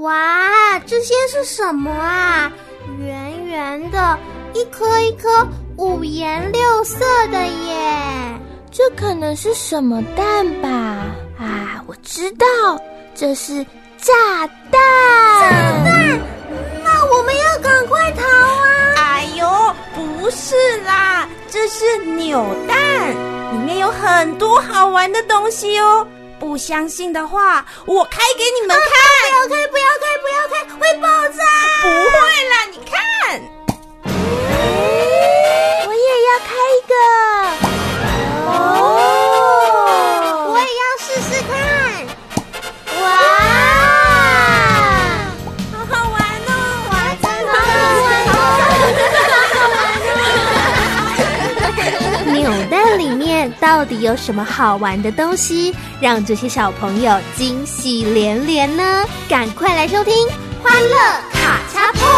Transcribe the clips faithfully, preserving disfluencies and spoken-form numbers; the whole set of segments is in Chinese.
哇，这些是什么啊？圆圆的，一颗一颗五颜六色的耶！ 这可能是什么蛋吧？啊，我知道，这是炸弹！ 炸弹？那我们要赶快逃啊！ 哎呦，不是啦，这是扭蛋，里面有很多好玩的东西哦。不相信的话，我开给你们看。 啊、不要开，不要开，不要开，会爆炸！ 不会啦，你看。 我也要开一个。 哦，我也要试试看。哇， 好好玩哦！ 哇，真的好好玩哦！ 扭蛋里面到底有什么好玩的东西，让这些小朋友惊喜连连呢？赶快来收听《欢乐卡恰碰》。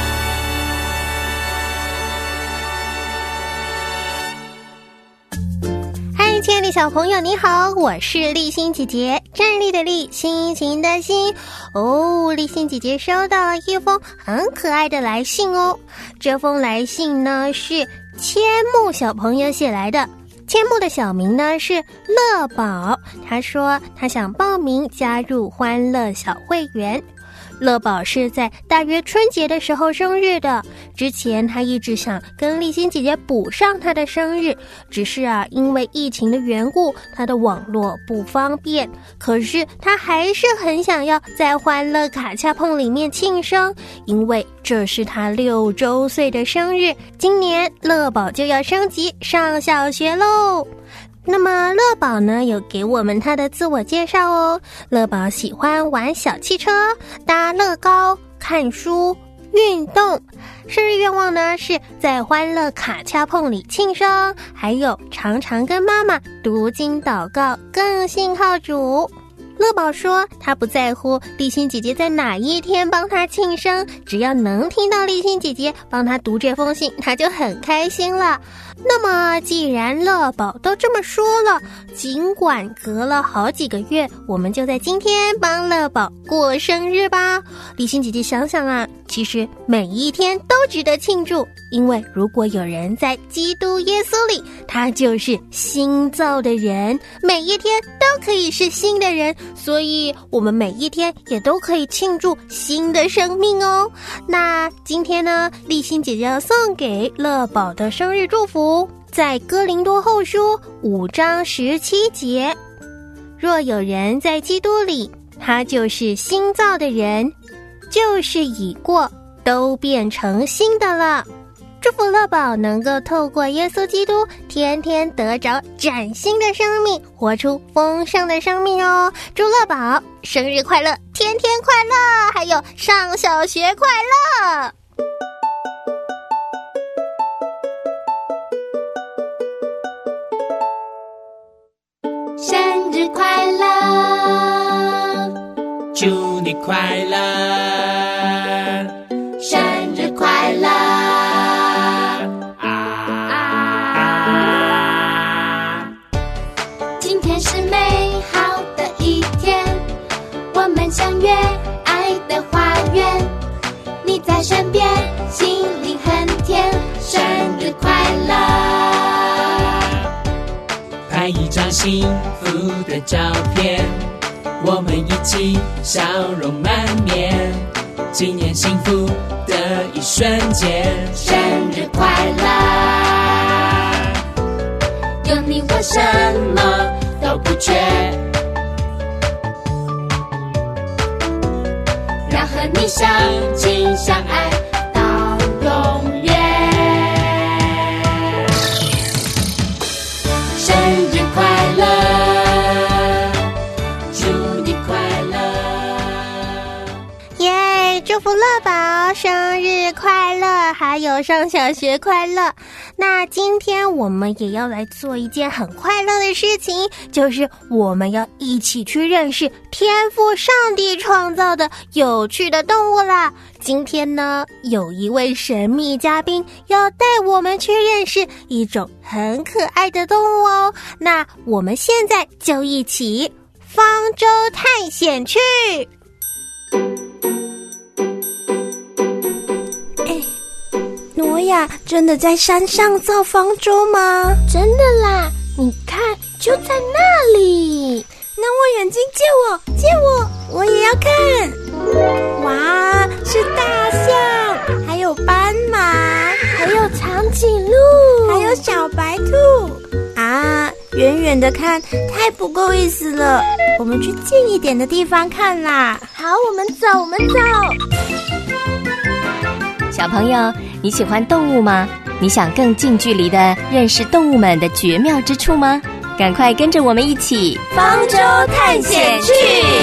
嗨，亲爱的小朋友，你好，我是立欣姐姐，站立的立，心情的心。哦，立欣姐姐收到了一封很可爱的来信哦。这封来信呢是千木小朋友写来的。千木的小名呢是乐宝，他说他想报名加入欢乐小会员。乐宝是在大约春节的时候生日的，之前他一直想跟立欣姐姐补上他的生日，只是啊因为疫情的缘故，他的网络不方便，可是他还是很想要在欢乐卡恰碰里面庆生，因为这是他六周岁的生日，今年乐宝就要升级上小学喽。那么乐宝呢有给我们他的自我介绍哦。乐宝喜欢玩小汽车、搭乐高、看书、运动。生日愿望呢是在欢乐卡恰碰里庆生，还有常常跟妈妈读经祷告，更信靠主。乐宝说他不在乎立欣姐姐在哪一天帮他庆生，只要能听到立欣姐姐帮他读这封信，他就很开心了。那么既然乐宝都这么说了，尽管隔了好几个月，我们就在今天帮乐宝过生日吧。立欣姐姐想想啊，其实每一天都值得庆祝，因为如果有人在基督耶稣里，他就是新造的人，每一天都可以是新的人，所以我们每一天也都可以庆祝新的生命哦。那今天呢，立欣姐姐要送给乐宝的生日祝福，在哥林多后书五章十七节，若有人在基督里，他就是新造的人，旧事已过，都变成新的了。祝福乐宝能够透过耶稣基督天天得着崭新的生命，活出丰盛的生命哦。祝乐宝生日快乐，天天快乐，还有上小学快乐。 生日快乐， 祝你快乐， 生日快乐啊！ 今天是美好的一天，我们相约爱的花园，你在身边，心里很甜，生日快乐！ 拍一张幸福的照片，我们一起笑容满面，纪念幸福的一瞬间。 生日快乐！有你我什么都不缺，要和你相亲相爱到永远。生日快乐，祝你快乐！ 耶，祝福乐宝生日快乐，还有上小学快乐。那今天我们也要来做一件很快乐的事情，就是我们要一起去认识天父上帝创造的有趣的动物啦。今天呢，有一位神秘嘉宾要带我们去认识一种很可爱的动物哦。那我们现在就一起方舟探险去。 呀，真的在山上造方舟吗？ 真的啦，你看，就在那里。 那望远镜借我，借我，我也要看。哇，是大象，还有斑马， 还有长颈鹿， 还有小白兔。啊，远远的看太不够意思了，我们去近一点的地方看啦。 好，我们走，我们走。 小朋友，你喜欢动物吗？你想更近距离的认识动物们的绝妙之处吗？赶快跟着我们一起方舟探险去！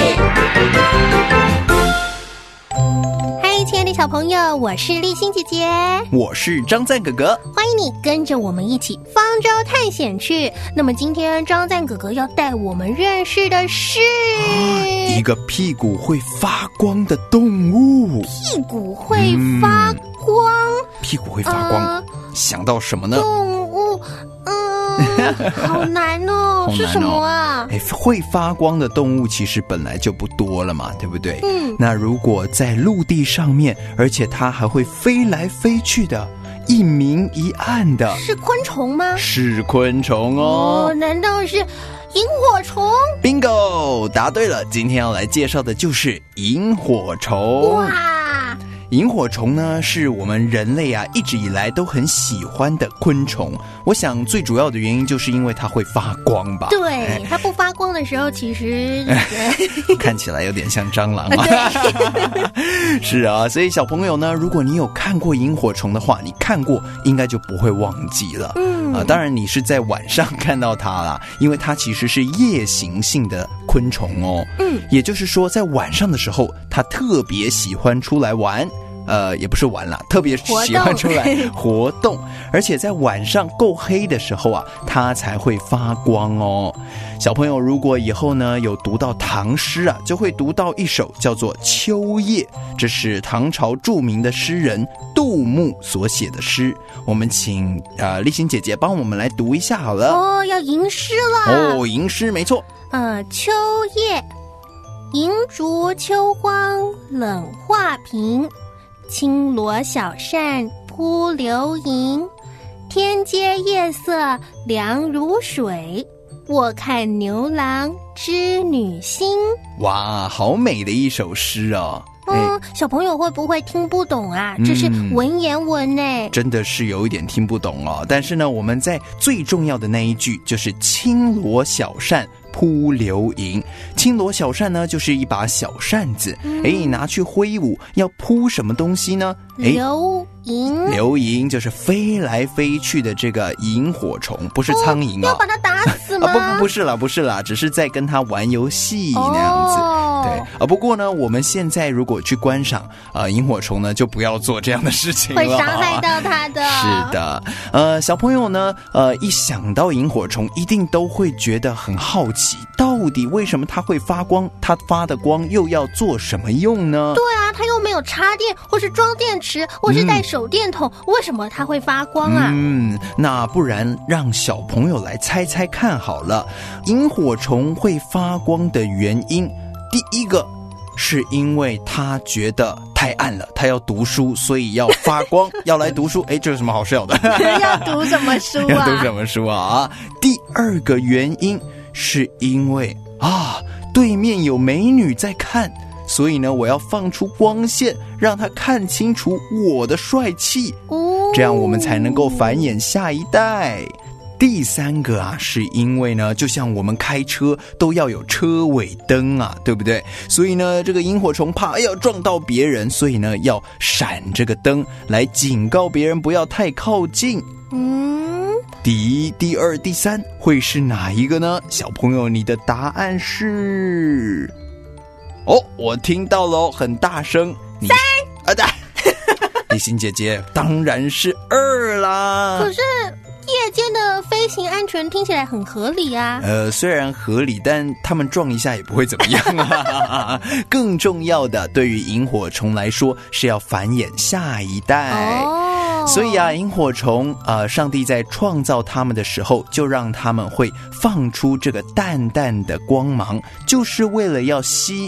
嗨，亲爱的小朋友，我是丽欣姐姐， 我是张赞哥哥， 欢迎你跟着我们一起方舟探险去。那么今天张赞哥哥要带我们认识的是、 啊、一个屁股会发光的动物。 屁股会发光、嗯、 屁股会发光、呃、想到什么呢？ 动物嗯，好难哦，是什么啊？ 哎，会发光的动物其实本来就不多了嘛，对不对？嗯，那如果在陆地上面，而且它还会飞来飞去的，一明一暗的， 是昆虫吗？ 是昆虫哦。 哦，难道是萤火虫 ？Bingo， 答对了。今天要来介绍的就是萤火虫。 哇！ 萤火虫呢，是我们人类啊一直以来都很喜欢的昆虫。我想最主要的原因就是因为它会发光吧。 对、哎、它不发光的时候其实看起来有点像蟑螂啊。是啊，所以小朋友呢，如果你有看过萤火虫的话，你看过应该就不会忘记了。嗯啊，当然你是在晚上看到它啦，因为它其实是夜行性的昆虫哦。嗯，也就是说在晚上的时候它特别喜欢出来玩。呃，也不是玩啦，特别喜欢出来活动，而且在晚上够黑的时候啊，它才会发光哦。小朋友如果以后呢有读到唐诗啊，就会读到一首叫做《秋夜》，这是唐朝著名的诗人杜牧所写的诗。我们请呃丽欣姐姐帮我们来读一下好了。 哦，要吟诗了。 哦，吟诗没错。 呃，秋夜，银烛秋光冷画屏。轻罗小扇扑流萤，天阶夜色凉如水。卧看牛郎织女星。 哇，好美的一首诗哦。 嗯，小朋友会不会听不懂啊？这是文言文呢、嗯， 真的是有一点听不懂哦。但是呢，我们在最重要的那一句就是轻罗小扇扑流萤。轻罗小扇呢，就是一把小扇子，哎、嗯，拿去挥舞，要扑什么东西呢？ 流萤。 流萤就是飞来飞去的这个萤火虫，不是苍蝇啊、哦。 要把它打死吗？ 啊、不不不是啦，不是啦，只是在跟它玩游戏那样子。哦对啊，不过呢，我们现在如果去观赏呃萤火虫呢，就不要做这样的事情了， 会伤害到它的。 是的，呃，小朋友呢，呃，一想到萤火虫，一定都会觉得很好奇，到底为什么它会发光？它发的光又要做什么用呢？ 对啊，它又没有插电，或是装电池，或是带手电筒，嗯、为什么它会发光啊？ 嗯，那不然让小朋友来猜猜看好了，萤火虫会发光的原因。第一个是因为他觉得太暗了，他要读书，所以要发光，要来读书。哎，这有什么好笑的？ 要读什么书啊？ 要读什么书啊？第二个原因是因为啊，对面有美女在看，所以呢，我要放出光线，让她看清楚我的帅气，哦，这样我们才能够繁衍下一代。第三个啊，是因为呢，就像我们开车都要有车尾灯啊，对不对？所以呢，这个萤火虫怕要撞到别人，所以呢，要闪这个灯来警告别人不要太靠近。嗯，第一、第二、第三会是哪一个呢？小朋友，你的答案是？哦，我听到了，很大声。 三啊，对，丽欣姐姐当然是二啦。 可是夜间的飞行安全听起来很合理啊。 呃，虽然合理，但他们撞一下也不会怎么样啊。更重要的，对于萤火虫来说，是要繁衍下一代。哦，所以啊，萤火虫，呃，上帝在创造他们的时候，就让他们会放出这个淡淡的光芒，就是为了要吸引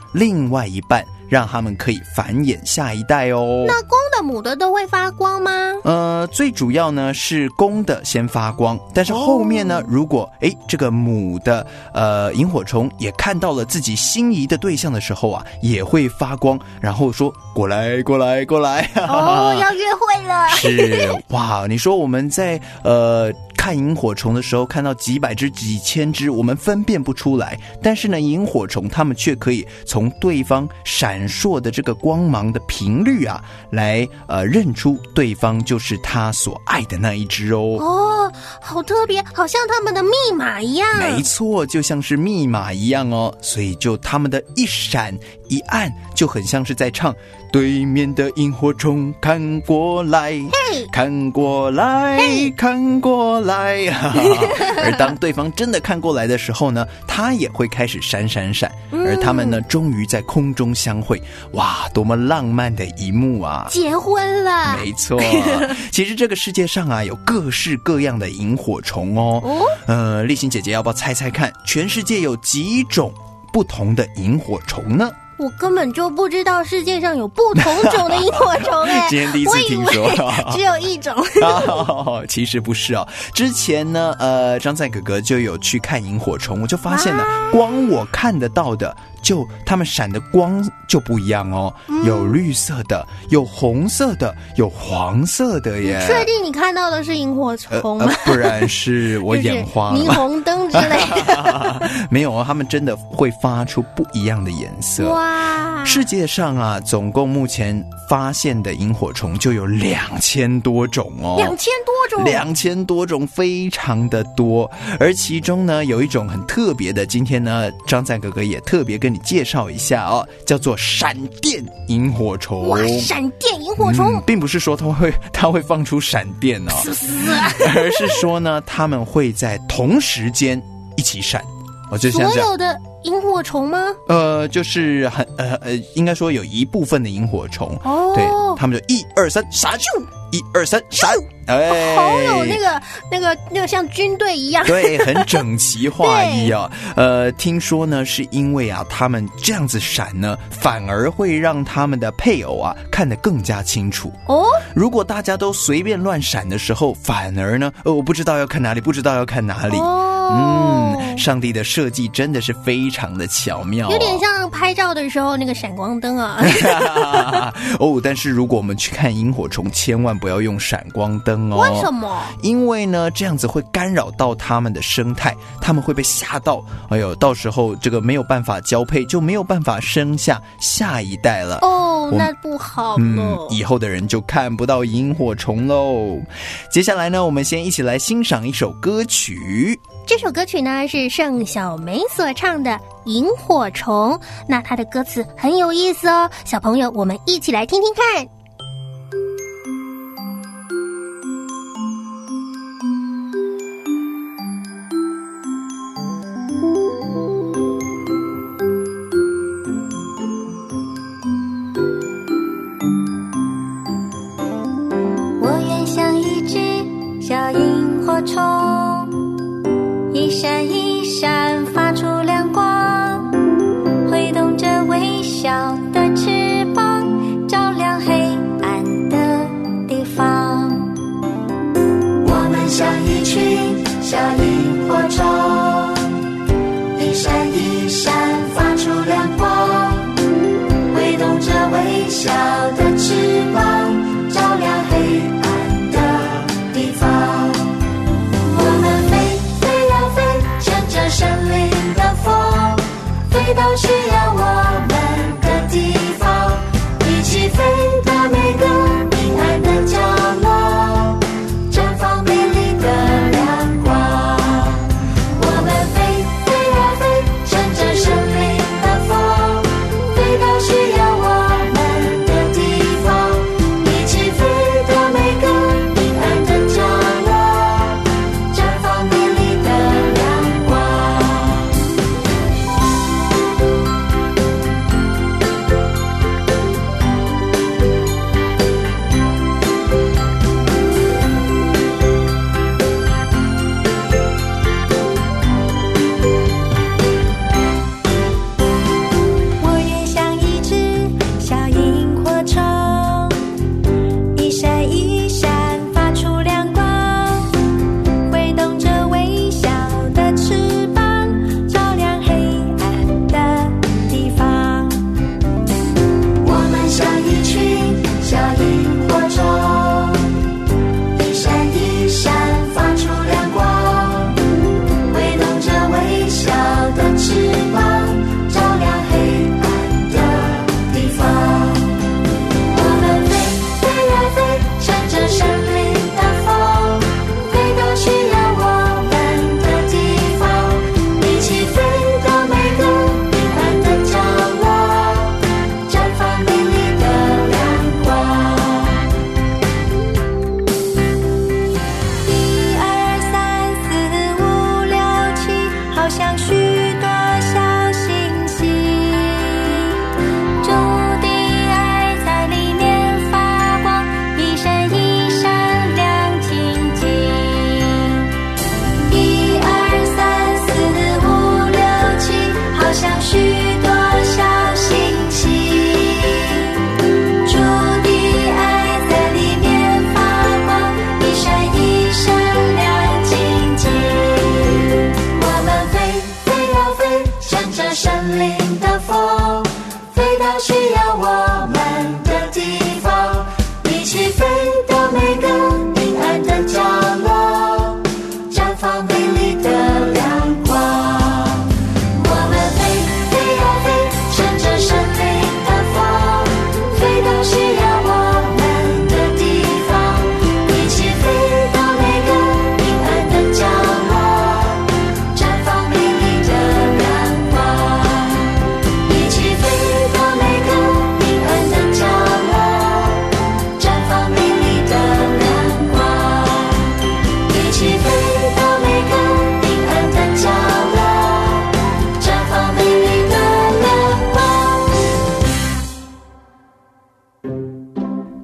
另外一半，让他们可以繁衍下一代哦。 那公的母的都会发光吗？ 呃，最主要呢是公的先发光，但是后面呢，哦、如果哎这个母的呃萤火虫也看到了自己心仪的对象的时候啊，也会发光，然后说过来过来过来。 哦，要约会了。 是哇，你说我们在呃。看萤火虫的时候，看到几百只、几千只，我们分辨不出来。但是呢，萤火虫它们却可以从对方闪烁的这个光芒的频率啊，来呃认出对方就是他所爱的那一只哦。 哦，好特别，好像他们的密码一样。 没错，就像是密码一样哦。所以就他们的一闪一暗，就很像是在唱。对面的萤火虫看过来， hey, 看过来， hey. 看过来。而当对方真的看过来的时候呢，他也会开始闪闪闪。嗯、而他们呢，终于在空中相会，哇，多么浪漫的一幕啊！ 结婚了， 没错。其实这个世界上啊，有各式各样的萤火虫哦。哦呃，立新姐姐要不要猜猜看，全世界有几种不同的萤火虫呢？ 我根本就不知道世界上有不同种的萤火虫哎， 今天第一次听说， 只有一种。 哦，其实不是哦，之前呢，呃，张赞哥哥就有去看萤火虫，我就发现了，光我看得到的。就他们闪的光就不一样哦，嗯、有绿色的，有红色的，有黄色的耶。 你确定你看到的是萤火虫吗？ 呃呃、不然是我眼花了。 霓虹灯之类的。 没有啊，他们真的会发出不一样的颜色。 哇！ 世界上啊，总共目前发现的萤火虫就有两千多种哦。 两千多种。 两千多种，非常的多。而其中呢，有一种很特别的，今天呢，张赞哥哥也特别跟你介绍一下哦，叫做闪电萤火虫。 哇，闪电萤火虫、 嗯、并不是说它会它会放出闪电哦，而是说呢，他们会在同时间一起闪。哦，就像所有的萤火虫吗？ 呃，就是很呃呃，应该说有一部分的萤火虫， 哦， 对，他们就一二三闪，一二三闪， 哎，好有那个那个那个像军队一样， 对，很整齐划一啊。呃，听说呢，是因为啊，他们这样子闪呢，反而会让他们的配偶啊看得更加清楚哦。如果大家都随便乱闪的时候，反而呢，呃，我不知道要看哪里，不知道要看哪里。哦嗯，上帝的设计真的是非常的巧妙、哦， 有点像拍照的时候那个闪光灯啊。 哦，但是如果我们去看萤火虫，千万不要用闪光灯哦。 为什么？ 因为呢，这样子会干扰到它们的生态，它们会被吓到。哎呦，到时候这个没有办法交配，就没有办法生下下一代了。 哦，那不好了、嗯。 以后的人就看不到萤火虫喽。接下来呢，我们先一起来欣赏一首歌曲。 这首歌曲呢是盛小梅所唱的《萤火虫》，那它的歌词很有意思哦，小朋友我们一起来听听看。 我愿像一只小萤火虫，一闪一闪发出亮光，挥动着微小的翅膀，照亮黑暗的地方。我们像一群小萤火虫，一闪一闪发出亮光，挥动着微小的翅膀，照亮黑暗的地方。森林的风，飞到需要我们的地方，一起飞到每个阴暗的角落，绽放美丽的亮光。我们飞飞啊飞，乘着森林的风，飞到需要我们的地方，一起飞到每个阴暗的角落，绽放美丽的亮光。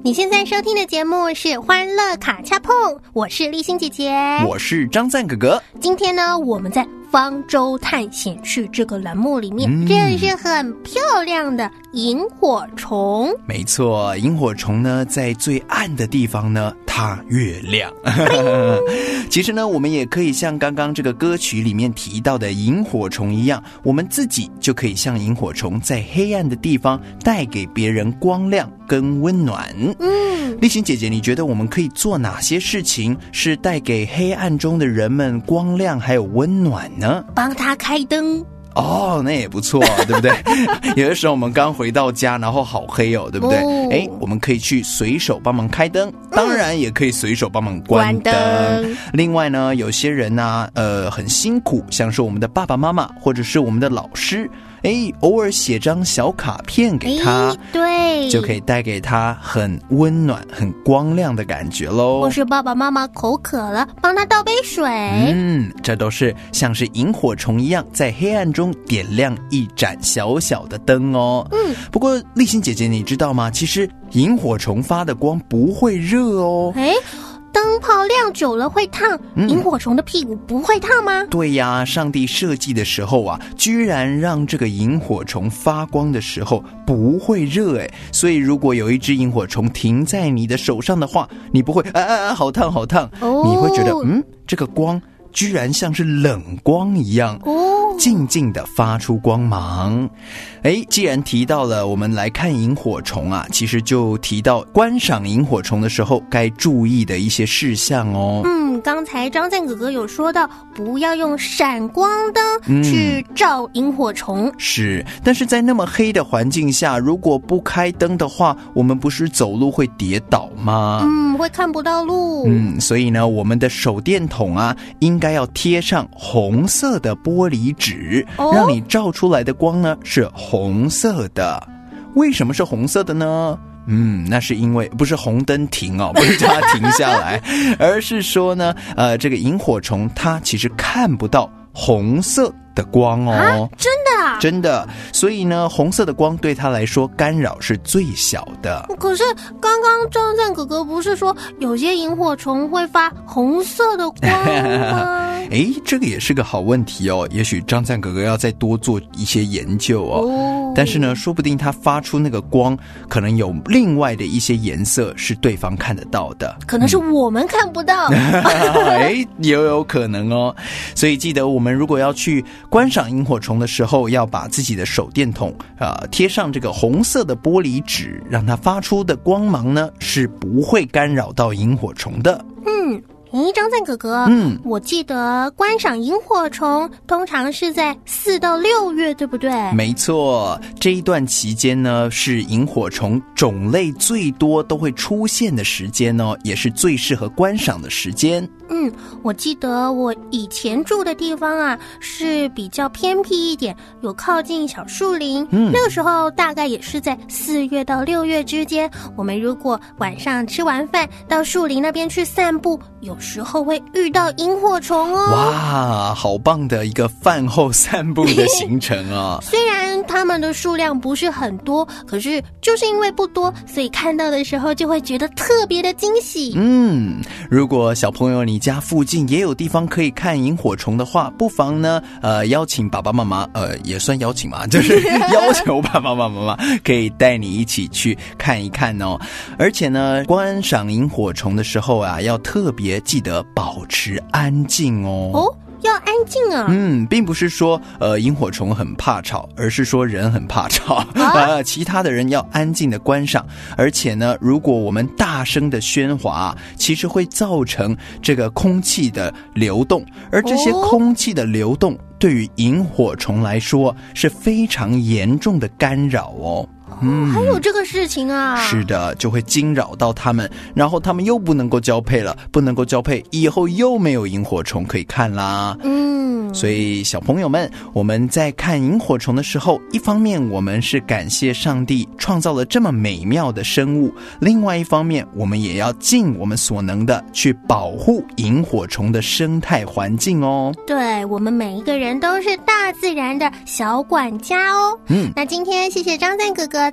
你现在收听的节目是《欢乐卡恰碰》，我是丽欣姐姐， 我是张赞哥哥。 今天呢，我们在方舟探险去这个栏目里面， 嗯认识很漂亮的萤火虫。 没错，萤火虫呢，在最暗的地方呢，它越亮。其实呢，我们也可以像刚刚这个歌曲里面提到的萤火虫一样，我们自己就可以像萤火虫，在黑暗的地方带给别人光亮跟温暖。 嗯， 丽欣姐姐，你觉得我们可以做哪些事情是带给黑暗中的人们光亮还有温暖呢？ 帮他开灯。 哦，那也不错，对不对？有的时候我们刚回到家，然后好黑哦，对不对？哎、哦，我们可以去随手帮忙开灯，当然也可以随手帮忙关灯。关灯。另外呢，有些人呢、啊，呃，很辛苦，像是我们的爸爸妈妈或者是我们的老师。哎，偶尔写张小卡片给他， 对， 就可以带给他很温暖、很光亮的感觉咯。 或是爸爸妈妈口渴了，帮他倒杯水。 嗯，这都是像是萤火虫一样，在黑暗中点亮一盏小小的灯哦。 嗯， 不过丽欣姐姐，你知道吗？其实萤火虫发的光不会热哦。 哎。灯泡亮久了会烫，萤火虫的屁股不会烫吗？ 嗯、对呀，上帝设计的时候啊，居然让这个萤火虫发光的时候不会热哎，所以如果有一只萤火虫停在你的手上的话，你不会啊啊啊，好烫好烫，哦、你会觉得嗯，这个光居然像是冷光一样哦，静静的发出光芒。哎，既然提到了我们来看萤火虫啊，其实就提到观赏萤火虫的时候该注意的一些事项哦。 嗯，刚才张赞哥哥有说到，不要用闪光灯去照萤火虫。 嗯、是，但是在那么黑的环境下，如果不开灯的话，我们不是走路会跌倒吗？ 嗯，会看不到路。 嗯，所以呢，我们的手电筒啊，应该要贴上红色的玻璃纸，哦、让你照出来的光呢是红色的。为什么是红色的呢？嗯，那是因为不是红灯停哦，不是叫它停下来，而是说呢，呃，这个萤火虫它其实看不到红色的光哦。 啊，真的啊？ 真的，所以呢，红色的光对它来说干扰是最小的。 可是刚刚张赞哥哥不是说有些萤火虫会发红色的光吗？ 哎，这个也是个好问题哦。也许张赞哥哥要再多做一些研究哦。哦，但是呢，说不定它发出那个光，可能有另外的一些颜色是对方看得到的， 可能是我们看不到。 哎，也有可能哦。所以记得我们如果要去观赏萤火虫的时候，要把自己的手电筒呃贴上这个红色的玻璃纸，让它发出的光芒呢是不会干扰到萤火虫的。 嗯。咦，张赞哥哥， 嗯， 我记得观赏萤火虫通常是在四到六月，对不对？ 没错，这一段期间呢，是萤火虫种类最多都会出现的时间哦，也是最适合观赏的时间。 嗯，我记得我以前住的地方啊，是比较偏僻一点，有靠近小树林。嗯，那个时候大概也是在四月到六月之间。我们如果晚上吃完饭到树林那边去散步，有时候会遇到萤火虫哦。 哇，好棒的一个饭后散步的行程啊！ 虽然它们的数量不是很多，可是就是因为不多，所以看到的时候就会觉得特别的惊喜。 嗯，如果小朋友你家附近也有地方可以看萤火虫的话，不妨呢，呃，邀请爸爸妈妈，呃，也算邀请嘛，就是要求爸爸妈妈可以带你一起去看一看哦。而且呢，观赏萤火虫的时候啊，要特别记得保持安静哦。 哦，要安静啊。 嗯，并不是说呃萤火虫很怕吵，而是说人很怕吵啊、呃。其他的人要安静的观赏，而且呢，如果我们大声的喧哗，其实会造成这个空气的流动，而这些空气的流动对于萤火虫来说是非常严重的干扰哦。 嗯，还有这个事情啊？ 是的，就会惊扰到他们，然后他们又不能够交配了，不能够交配，以后又没有萤火虫可以看啦。嗯，所以小朋友们，我们在看萤火虫的时候，一方面我们是感谢上帝创造了这么美妙的生物，另外一方面我们也要尽我们所能的去保护萤火虫的生态环境哦。 对，我们每一个人都是大自然的小管家哦。嗯，那今天谢谢张赞哥哥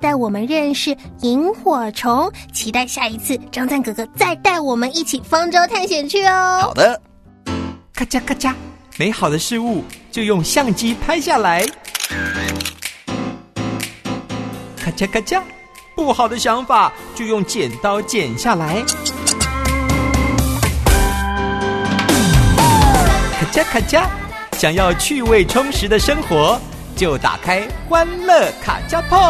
带我们认识萤火虫，期待下一次张赞哥哥再带我们一起方舟探险去哦。 好的。 咔嚓咔嚓，美好的事物就用相机拍下来。咔嚓咔嚓，不好的想法就用剪刀剪下来。咔嚓咔嚓，想要趣味充实的生活，就打开欢乐卡夹碰。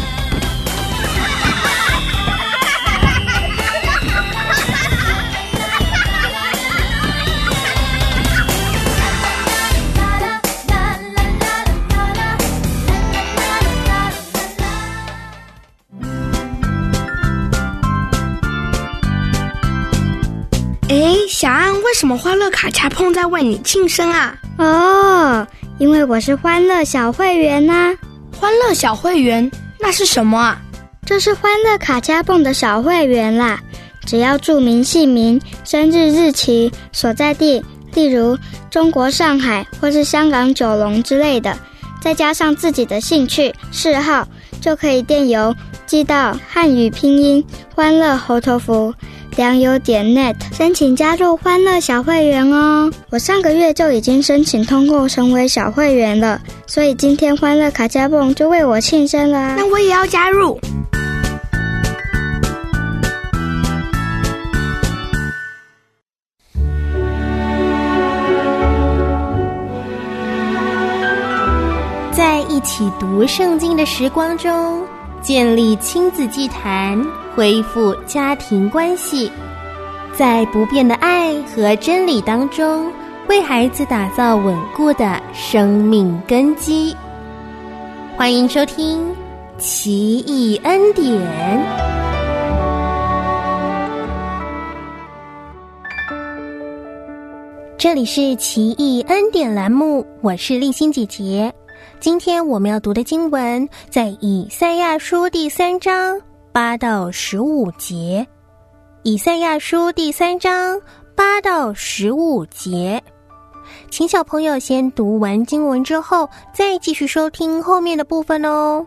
哎，小安，为什么欢乐卡恰碰在为你庆生啊？ 哦，因为我是欢乐小会员啊。 欢乐小会员，那是什么啊？ 这是欢乐卡恰碰的小会员啦。只要注明姓名、生日日期、所在地，例如中国上海或是香港九龙之类的，再加上自己的兴趣嗜好，就可以电邮寄到汉语拼音欢乐猴头符良友点 net 申请加入欢乐小会员哦。我上个月就已经申请通过成为小会员了，所以今天欢乐卡加蹦就为我庆生啦。 那我也要加入。 在一起读圣经的时光中，建立亲子祭坛，恢复家庭关系，在不变的爱和真理当中，为孩子打造稳固的生命根基。欢迎收听奇异恩典。这里是奇异恩典栏目，我是丽欣姐姐。今天我们要读的经文在以赛亚书第三章八到十五节。以赛亚书第三章八到十五节，请小朋友先读完经文之后，再继续收听后面的部分哦。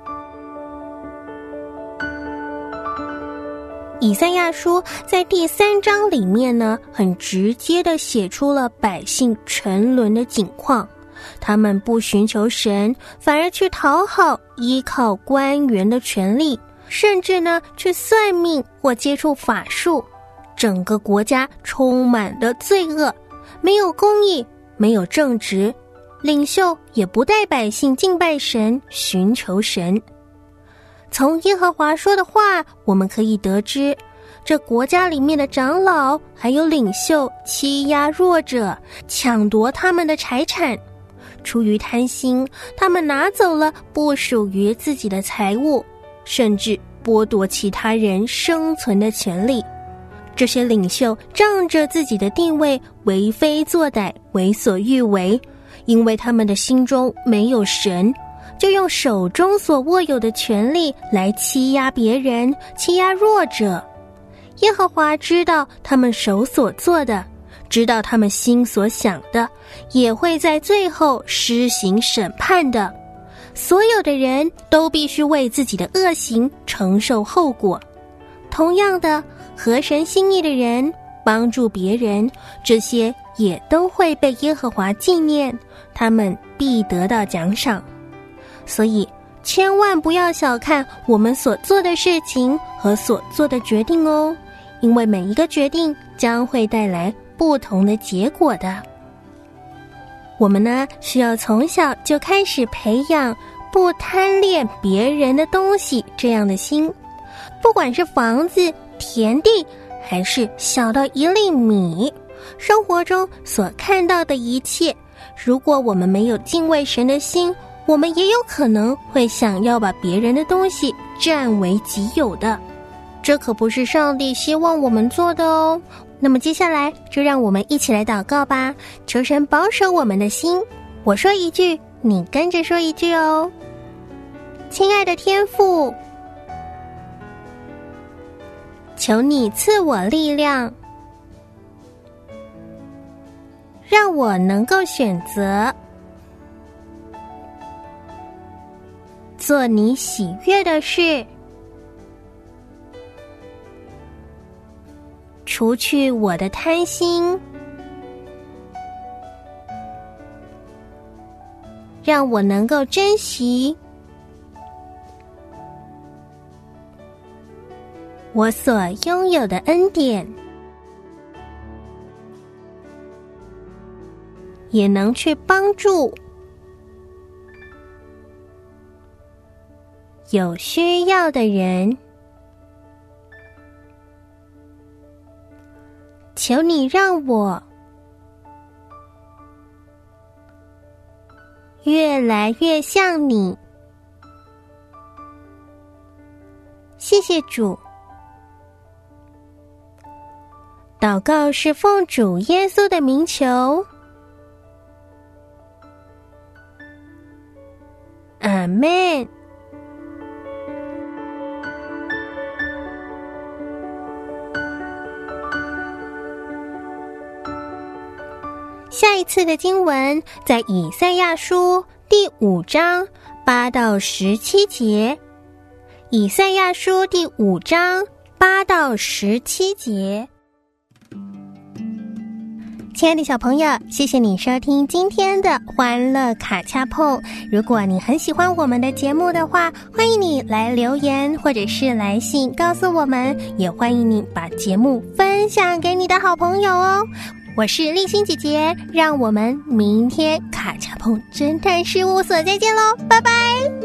以赛亚书在第三章里面呢，很直接地写出了百姓沉沦的景况。他们不寻求神，反而去讨好依靠官员的权力，甚至呢去算命或接触法术。整个国家充满了罪恶，没有公义，没有正直，领袖也不带百姓敬拜神，寻求神。从耶和华说的话，我们可以得知，这国家里面的长老还有领袖欺压弱者，抢夺他们的财产。出于贪心，他们拿走了不属于自己的财物，甚至剥夺其他人生存的权利。这些领袖仗着自己的地位，为非作歹，为所欲为，因为他们的心中没有神，就用手中所握有的权力来欺压别人，欺压弱者。耶和华知道他们手所做的，知道他们心所想的，也会在最后施行审判的。所有的人都必须为自己的恶行承受后果。同样的，合神心意的人，帮助别人，这些也都会被耶和华纪念，他们必得到奖赏。所以千万不要小看我们所做的事情和所做的决定哦，因为每一个决定将会带来不同的结果的。我们呢，需要从小就开始培养不贪恋别人的东西这样的心。不管是房子、田地，还是小到一粒米，生活中所看到的一切，如果我们没有敬畏神的心，我们也有可能会想要把别人的东西占为己有的。这可不是上帝希望我们做的哦。那么接下来就让我们一起来祷告吧，求神保守我们的心。我说一句，你跟着说一句哦。亲爱的天父，求你赐我力量，让我能够选择做你喜悦的事，除去我的贪心，让我能够珍惜我所拥有的恩典，也能去帮助有需要的人。求你让我越来越像你。谢谢主。祷告是奉主耶稣的名求，阿们。下一次的经文在以赛亚书第五章八到十七节。以赛亚书第五章八到十七节。亲爱的小朋友，谢谢你收听今天的欢乐卡恰碰。如果你很喜欢我们的节目的话，欢迎你来留言或者是来信告诉我们，也欢迎你把节目分享给你的好朋友哦。我是丽欣姐姐，让我们明天卡恰碰侦探事务所再见喽，拜拜。